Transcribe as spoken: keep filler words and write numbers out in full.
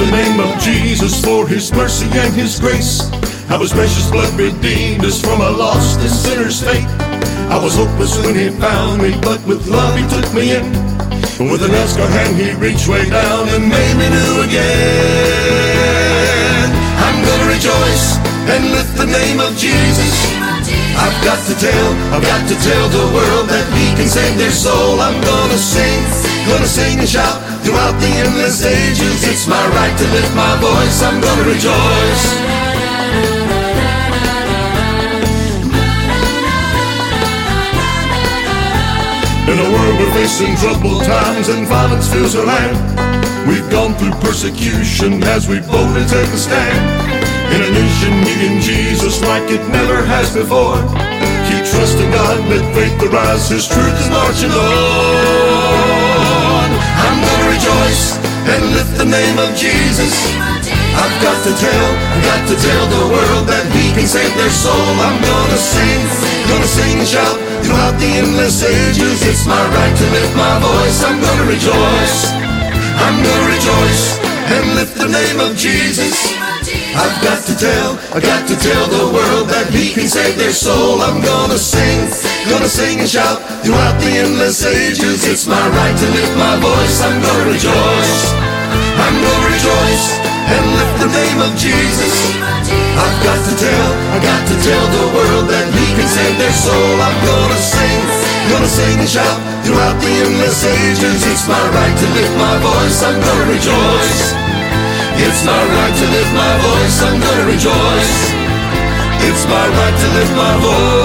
the name of Jesus for his mercy and his grace. How his precious blood redeemed us from a lost and sinner's fate. I was hopeless when he found me, but with love he took me in. With an Oscar hand he reached way down and made me new again. I'm gonna rejoice and lift the name of Jesus. I've got to tell, I've got to tell the world that he can save their soul. I'm gonna sing, gonna sing and shout throughout the endless ages. It's my right to lift my voice, I'm gonna rejoice. In a world we're facing troubled times and violence fills our land. We've gone through persecution as we boldly take a stand. In a nation needing Jesus like it never has before. Keep trusting God, let faith arise, his truth is marching on. I'm gonna rejoice and lift the name of Jesus. I've got to tell, I've got to tell the world that he can save their soul. I'm gonna sing, gonna sing and shout throughout the endless ages. It's my right to lift my voice, I'm gonna rejoice. I'm gonna rejoice and lift the name of Jesus. I've got to tell, I've got to tell the world that he can save their soul. I'm gonna sing, gonna sing and shout throughout the endless ages. It's my right to lift my voice, I'm gonna rejoice. I'm gonna rejoice and lift the name of Jesus. I've got to tell, I've got to tell the world that he can save their soul. I'm gonna sing, gonna sing and shout throughout the endless ages. It's my right to lift my voice, I'm gonna rejoice. It's my right to lift my voice, I'm gonna rejoice. It's my right to lift my voice.